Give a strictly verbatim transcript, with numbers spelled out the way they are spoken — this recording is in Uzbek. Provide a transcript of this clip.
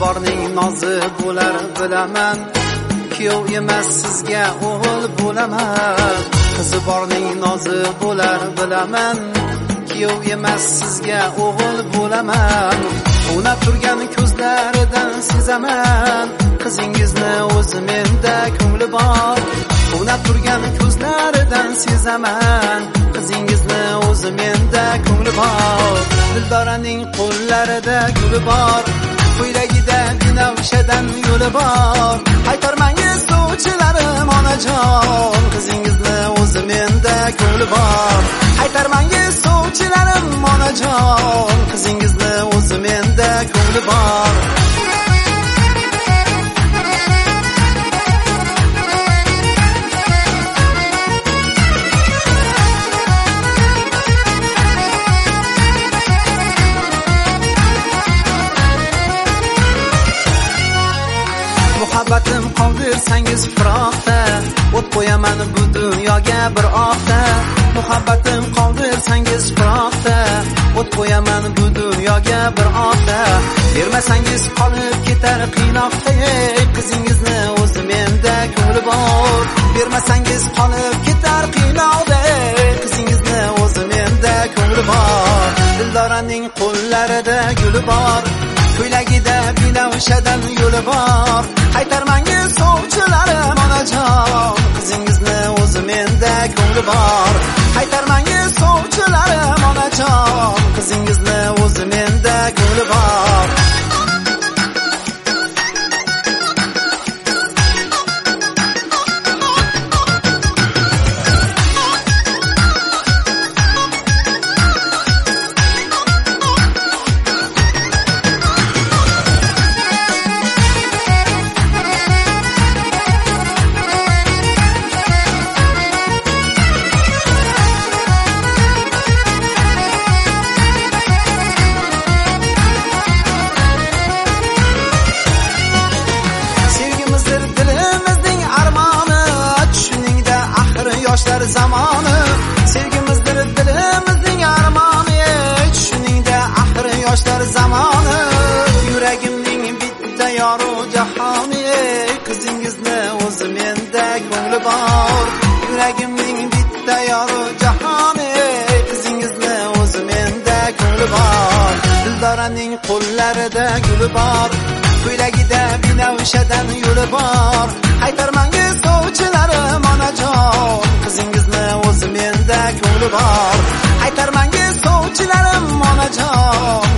borning nozi bo'lar bilaman, kuyov emas sizga o'g'il bo'laman. Qizi borning nozi bo'lar bilaman, kuyov emas sizga o'g'il bo'laman. O'ynab turgan ko'zlaridan sezaman, qizingizni o'zi menda ko'ngli bor. O'ynab turgan ko'zlaridan sezaman, qizingizni o'zi menda ko'ngli bor. Dildoraning qo'llarida guli bor, ko'ylagida binafshadan yo'li bor. Qaytarmangiz sovchilarim onajon, qizingizni o'zi menda ko'ngli bor. Qaytarmangiz sovchilarim onajon, qizingizni o'zi menda ko'ngli bor. Muhabbatim qoldirsangiz firoqda, o't qo'yaman bu dunyoga bir ohda. Muhabbatim qoldirsangiz firoqda, o't qo'yaman bu dunyoga bir ohda. Bermasangiz qolib ketar qiynoqda, ey qizingizni o'zi menda ko'ngli bor. Bermasangiz qolib ketar qiynoqda, ey qizingizni o'zi menda ko'ngli bor. Dildoraning qo'llarida guli bor, ko'ylagida binafshadan yo'li bor. Qaytarmangiz sovchilarim onajon, qizingizni o'zi menda ko'ngli bor. Qaytarmangiz sovchilarim onajon, qizingizni o'zi menda ko'ngli bor. Yoshlar zamoni, sevgimizdir dilimizning armoni, tushuningda axir yoshlar zamoni. Yuragimning bitta yoru jahoni, qizingizni o'zi menda ko'ngli bor. Yuragimning bitta yoru jahoni, qizingizni o'zi menda ko'ngli bor. Dildoraning qo'llarida guli bor, ko'ylagida binafshadan yo'li bor. Qaytarmangiz sovchilarim onajon, qizingizni o'zi menda ko'ngli bor. Qaytarmangiz sovchilarim onajon,